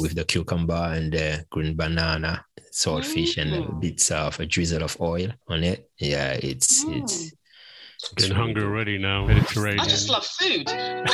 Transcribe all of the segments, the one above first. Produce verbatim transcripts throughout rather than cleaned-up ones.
with the cucumber and the green banana, saltfish, Mm. and bits of a drizzle of oil on it. Yeah, it's Mm. it's. Getting really hungry good. Already now. Mediterranean. I just love food.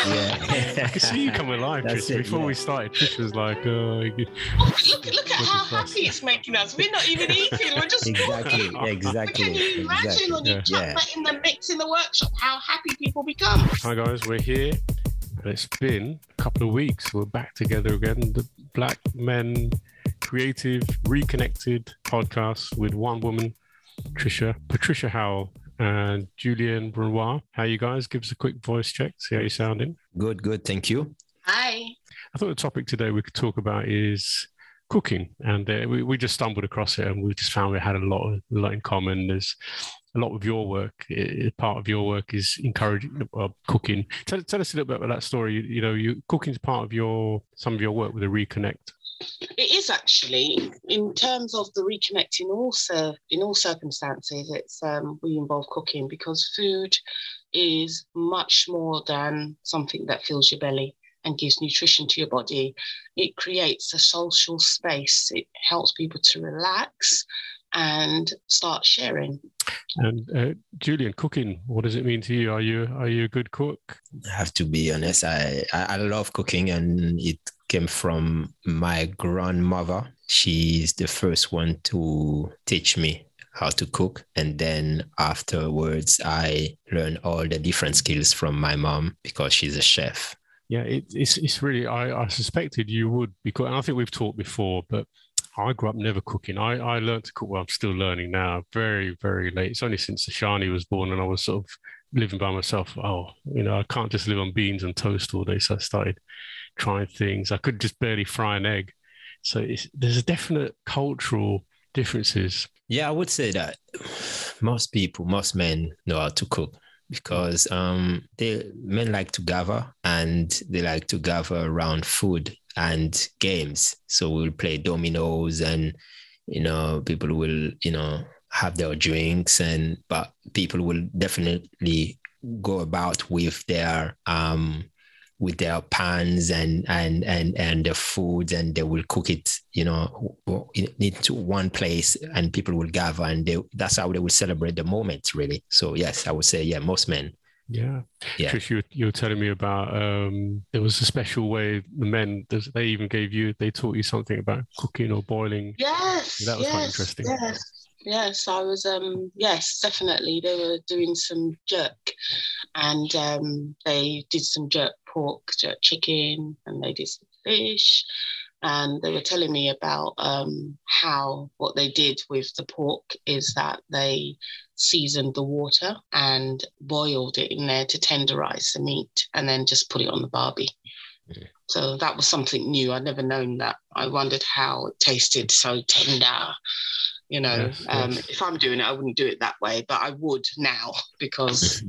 Yeah, I can see you coming alive, Trish. Before yeah. we started, Trish was like, "Oh, look, look at how happy it's making us. We're not even eating. We're just exactly, talking. exactly. Can you imagine exactly. when you yeah. chuck yeah. that in the mix in the workshop? How happy people become. Hi guys, we're here, and it's been a couple of weeks. We're back together again. The Black Men Creative Reconnected podcast with one woman, Trisha, Patricia Howell. And Julian Brunois. How you guys? Give us a quick voice check. See how you're sounding. Good, good. Thank you. Hi. I thought the topic today we could talk about is cooking. And uh, we, we just stumbled across it and we just found we had a lot, of, a lot in common. There's a lot of your work. It, part of your work is encouraging uh, cooking. Tell, tell us a little bit about that story. You, you know, you cooking is part of your some of your work with the Reconnect. It is actually, in terms of the reconnecting. Also, in all circumstances, it's um, we involve cooking because food is much more than something that fills your belly and gives nutrition to your body. It creates a social space. It helps people to relax and start sharing. And uh, Julian, cooking, what does it mean to you? Are you are you a good cook? I have to be honest. I I, I love cooking, and it came from my grandmother. She's the first one to teach me how to cook. And then afterwards, I learned all the different skills from my mom because she's a chef. Yeah, it, it's it's really, I, I suspected you would, because, and I think we've talked before, but I grew up never cooking. I, I learned to cook, well, I'm still learning now, very, very late. It's only since Ashani was born and I was sort of living by myself. Oh, you know, I can't just live on beans and toast all day. So I started trying things. I could just barely fry an egg. So it's, there's a definite cultural differences. Yeah, I would say that most people, most men know how to cook because um, they men like to gather and they like to gather around food and games. So we'll play dominoes and, you know, people will, you know, have their drinks and, but people will definitely go about with their, um, with their pans and and and and the foods, and they will cook it, you know, into one place, and people will gather, and they, that's how they will celebrate the moment, really. So yes, I would say, yeah, most men. Yeah. yeah. Trish, you, you were telling me about um, there was a special way the men, they even gave you, they taught you something about cooking or boiling. Yes. That was yes, quite interesting. Yes. Yes, I was, um, yes, definitely. They were doing some jerk and um, they did some jerk pork, jerk chicken, and they did some fish. And they were telling me about um, how what they did with the pork is that they seasoned the water and boiled it in there to tenderize the meat and then just put it on the barbie. Yeah. So that was something new. I'd never known that. I wondered how it tasted so tender. You know, yes, um, yes. If I'm doing it, I wouldn't do it that way, but I would now because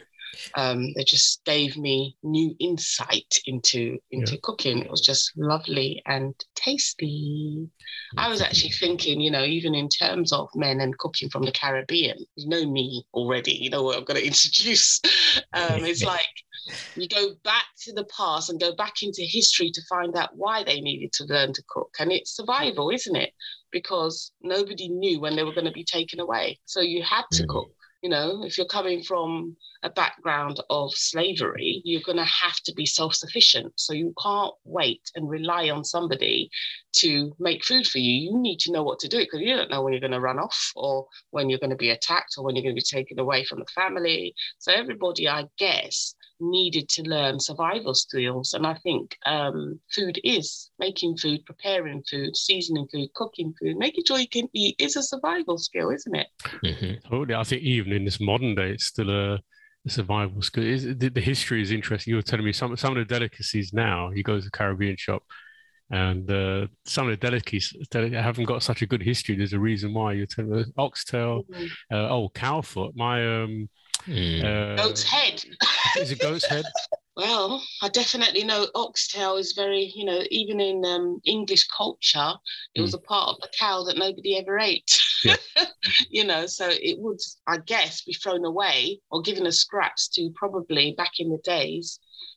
um, they just gave me new insight into into yeah. cooking. It was just lovely and tasty. I was actually thinking, you know, even in terms of men and cooking from the Caribbean, you know me already, you know what I'm going to introduce. Um, it's like you go back to the past and go back into history to find out why they needed to learn to cook. And it's survival, isn't it? Because nobody knew when they were going to be taken away. So you had to mm. cook. You know, if you're coming from a background of slavery, you're going to have to be self-sufficient. So you can't wait and rely on somebody to make food for you. You need to know what to do because you don't know when you're going to run off or when you're going to be attacked or when you're going to be taken away from the family. So everybody, I guess, needed to learn survival skills. And I think um, food is making food, preparing food, seasoning food, cooking food, making sure you can eat is a survival skill, isn't it? Mm-hmm. Totally. I think even in this modern day, it's still a, a survival skill. It's, the, the history is interesting. You were telling me some, some of the delicacies now, you go to a Caribbean shop and uh, some of the delicacies haven't got such a good history. There's a reason why. You're telling me oxtail, mm-hmm. uh, oh, cow foot. My um, Mm. Uh, goat's head. Is it goat's head? Well, I definitely know oxtail is very, you know, even in um, English culture, it mm. was a part of the cow that nobody ever ate. Yeah. You know, so it would, I guess, be thrown away or given as scraps to probably back in the days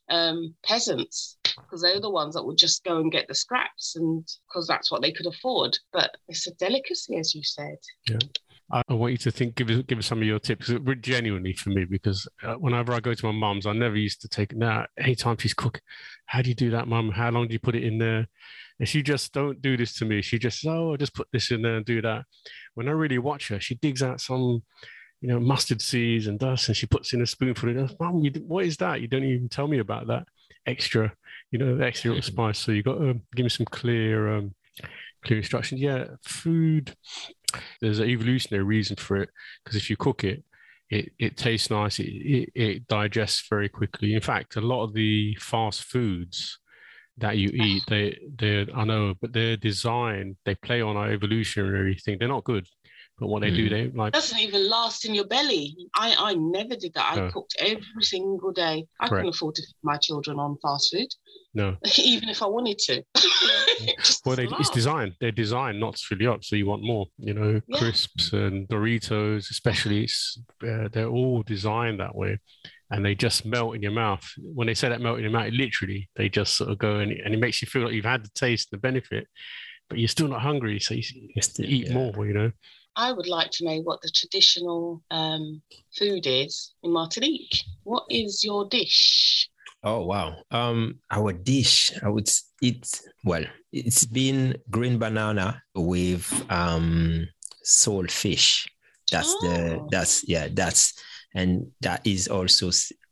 um, peasants, because they were the ones that would just go and get the scraps, and because that's what they could afford. But it's a delicacy, as you said. Yeah. I want you to think, give us, give us some of your tips, genuinely for me, because uh, whenever I go to my mum's, I never used to take it. Now, anytime she's cooking, how do you do that, mum? How long do you put it in there? And she just don't do this to me. She just says, oh, I'll just put this in there and do that. When I really watch her, she digs out some, you know, mustard seeds and dust, and she puts in a spoonful of it. Mum, you, what is that? You don't even tell me about that extra, you know, the extra little spice. So you got to give me some clear, um, clear instructions. Yeah, food. There's an evolutionary reason for it, because if you cook it, it, it tastes nice, it, it, it digests very quickly. In fact, a lot of the fast foods that you eat, they, they I know, but they're designed, they play on our evolutionary thing. They're not good, but what they mm. do, they like... It doesn't even last in your belly. I, I never did that. I no. cooked every single day. I Correct. couldn't afford to feed my children on fast food. No. Even if I wanted to. Well, they, it's designed. They're designed not to fill you up, so you want more. You know, yeah. crisps and Doritos, especially. It's, uh, they're all designed that way, and they just melt in your mouth. When they say that melt in your mouth, literally, they just sort of go and, and it makes you feel like you've had the taste, the benefit, but you're still not hungry, so you, you still, eat yeah. more. You know. I would like to know what the traditional um, food is in Martinique. What is your dish? Oh, wow. Um, our dish, I would eat, well, it's been green banana with um, salt fish. That's oh. the, that's, yeah, that's, and that is also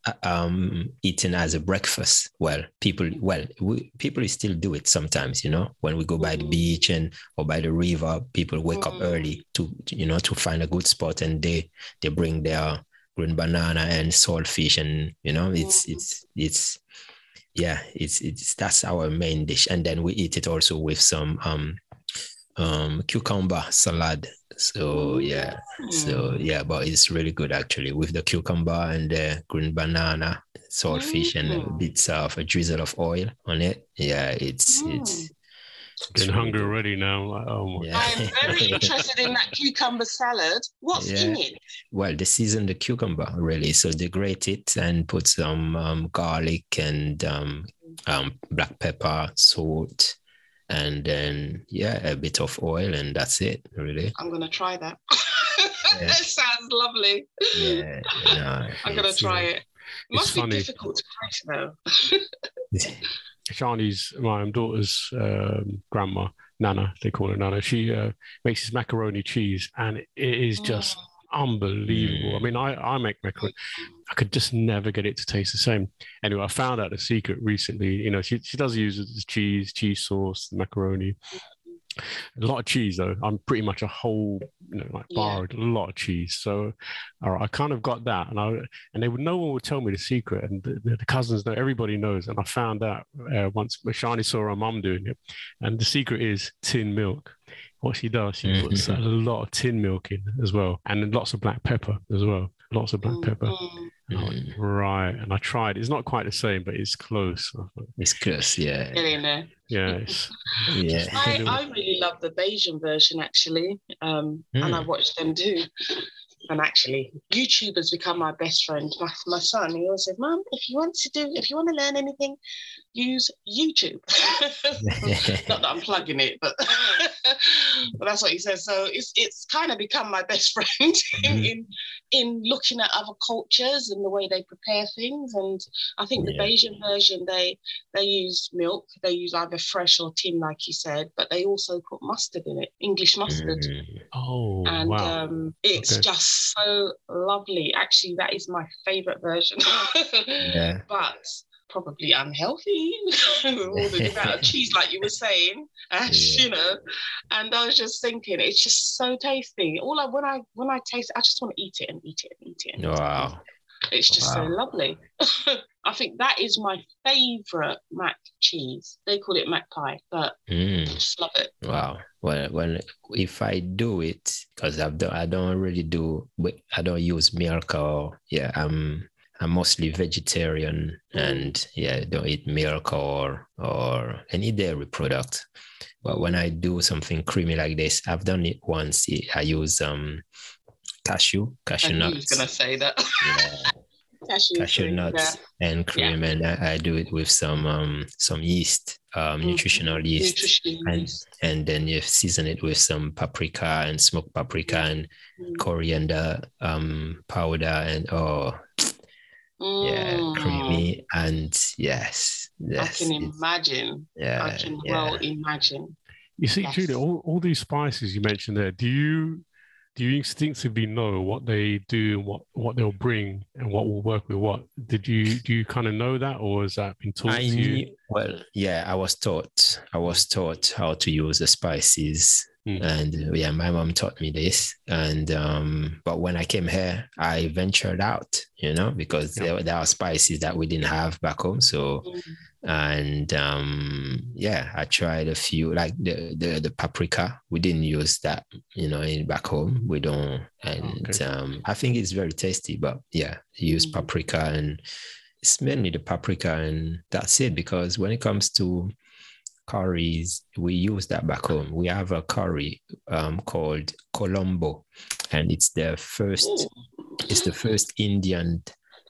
um, eaten as a breakfast. Well, people, well, we, people still do it sometimes, you know, when we go by the beach and or by the river, people wake mm. up early to, you know, to find a good spot, and they, they bring their green banana and saltfish, and you know it's mm. it's it's yeah it's it's that's our main dish, and then we eat it also with some um um cucumber salad. So yeah mm. so yeah but it's really good actually, with the cucumber and the green banana, saltfish, mm. and bits of a drizzle of oil on it. Yeah, it's mm. it's Getting really hungry good. Already now. Oh my. Yeah. I'm very interested in that cucumber salad. What's yeah. in it? Well, they season the cucumber really. So they grate it and put some um, garlic and um, um, black pepper, salt, and then, yeah, a bit of oil, and that's it, really. I'm going to try that. Yeah. That sounds lovely. Yeah. No, I'm going to try it. It must be funny. Difficult to cook, though. Shani's, my daughter's um, grandma, Nana, they call her Nana, she uh, makes this macaroni cheese, and it is just oh. unbelievable. I mean, I, I make macaroni. I could just never get it to taste the same. Anyway, I found out the secret recently. You know, she, she does use it as cheese, cheese sauce, macaroni. A lot of cheese, though. I'm pretty much a whole, you know, like bar, yeah. a lot of cheese. So, all right, I kind of got that, and I and they would no one would tell me the secret, and the, the, the cousins know, everybody knows, and I found out uh, once Shani saw her mum doing it, and the secret is tin milk. What she does, she puts mm-hmm. a lot of tin milk in as well, and lots of black pepper as well. Lots of black pepper. Mm-hmm. And went, right, and I tried. It's not quite the same, but it's close. It's close, yeah. Get in there. Yeah, it's, yeah. I, I really love the Bayesian version actually, um, mm. and I watched them too. And actually, YouTube has become my best friend. My, my son, he always said, "Mum, if you want to do, if you want to learn anything, use YouTube." Not that I'm plugging it, but but that's what he says. So it's it's kind of become my best friend in, mm. in in looking at other cultures and the way they prepare things. And I think the yeah. Bayesian version, they they use milk. They use either fresh or tin, like you said, but they also put mustard in it, English mustard. Mm. Oh, and wow. um, it's okay. just so lovely. Actually, that is my favorite version. Yeah. But probably unhealthy with all the amount of cheese, like you were saying, Ash, yeah. you know. And I was just thinking, it's just so tasty. All I when I when I taste it, I just want to eat it and eat it and eat it. And wow. eat it. It's just wow. so lovely. I think that is my favorite mac cheese. They call it mac pie, but mm. I just love it. Wow. Well, when if I do it, because I've done, I don't really do, I don't use milk or yeah, I'm I'm mostly vegetarian and yeah, don't eat milk or or any dairy product. But when I do something creamy like this, I've done it once. I use um cashew cashew I knew nuts. I was gonna say that. Yeah. cashew, cashew cream, nuts yeah. and cream, yeah. and I, I do it with some um some yeast, um nutritional mm-hmm. yeast, nutritional and yeast. And then you season it with some paprika and smoked paprika mm-hmm. and mm-hmm. coriander um powder, and oh mm. yeah, creamy, and yes, yes, I can imagine. Yeah, I can yeah. well imagine. You see, yes. Julia, all, all these spices you mentioned there, do you do you instinctively know what they do, what what they'll bring, and what will work with what? Did you do you kind of know that, or has that been taught I to knew, you? Well, yeah, I was taught. I was taught how to use the spices, mm. and yeah, my mom taught me this. And um, but when I came here, I ventured out, you know, because yeah. there, there are spices that we didn't have back home, so. Mm. And um yeah, I tried a few, like the, the the paprika. We didn't use that, you know, in back home. We don't, and okay. um I think it's very tasty. But yeah, use mm-hmm. paprika, and it's mainly the paprika, and that's it. Because when it comes to curries, we use that back home. We have a curry um called Colombo, and it's the first it's the first Indian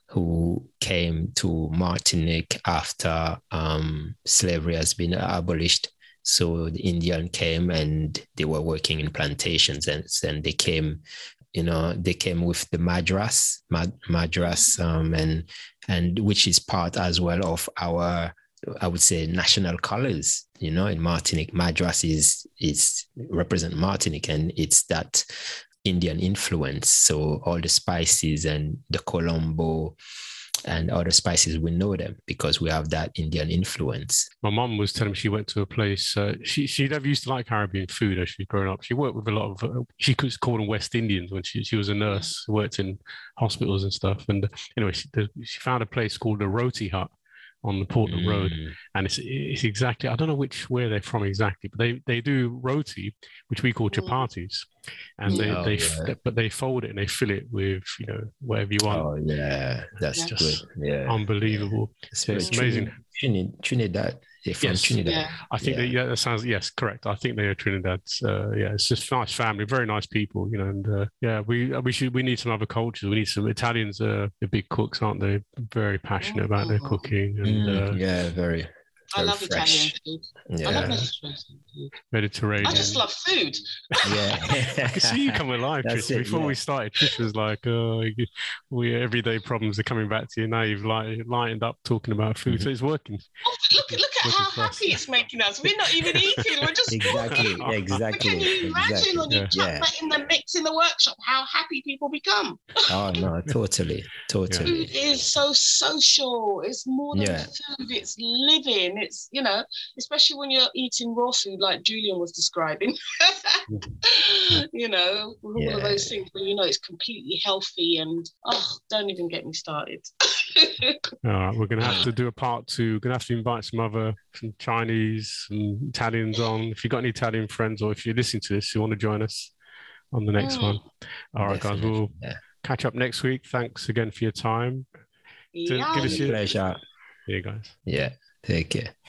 who came to Martinique after um, slavery has been abolished. So the Indian came, and they were working in plantations, and then they came, you know, they came with the madras, mad, madras, um, and and which is part as well of our, I would say, national colors. You know, in Martinique, madras is is represent Martinique, and it's that Indian influence. So all the spices and the Colombo and other spices, we know them because we have that Indian influence. My mum was telling me she went to a place, uh, she she never used to like Caribbean food as she'd grown up. She worked with a lot of, uh, she could call them West Indians when she, she was a nurse, worked in hospitals and stuff. And anyway, she, she found a place called the Roti Hut on the Portland mm. Road, and it's it's exactly, I don't know which where they're from exactly, but they they do roti, which we call chapatis, and they oh, they yeah. but they fold it and they fill it with, you know, whatever you want. Oh yeah, that's just good. Yeah, unbelievable. Yeah. It's, it's amazing. Trinidad, Trinidad. They're from yes. Trinidad. Yeah. I think yeah. that yeah, that sounds yes, correct. I think they are Trinidad. Uh, yeah, it's just nice family, very nice people, you know. And uh, yeah, we we should we need some other cultures. We need some Italians. Uh, they're big cooks, aren't they? Very passionate about their cooking. And mm, uh, yeah, very. I love fresh. Italian food. Yeah. I love Mediterranean food. Mediterranean. I just love food. Yeah. I can see you come alive, Trish. Before yeah. we started, Trish was like, oh, we everyday problems are coming back to you. Now you've light, lightened up talking about food. Mm-hmm. So it's working. Oh, look, look at how happy it's making us. We're not even eating. We're just exactly, talking. exactly. Can you imagine exactly. when you yeah. chuck yeah. that in the mix in the workshop, how happy people become? Oh, no, totally, totally. Food is so social. It's more than yeah. food. It's living. It's, you know, especially when you're eating raw food like Julian was describing, you know, all yeah. of those things where you know it's completely healthy, and oh, don't even get me started. All right, we're going to have to do a part two. We're going to have to invite some other some Chinese and Italians on. If you've got any Italian friends, or if you're listening to this, you want to join us on the next mm. one. All right, Definitely. guys, we'll yeah. catch up next week. Thanks again for your time. Yeah. Give us your pleasure. Yeah, guys. Yeah, take care.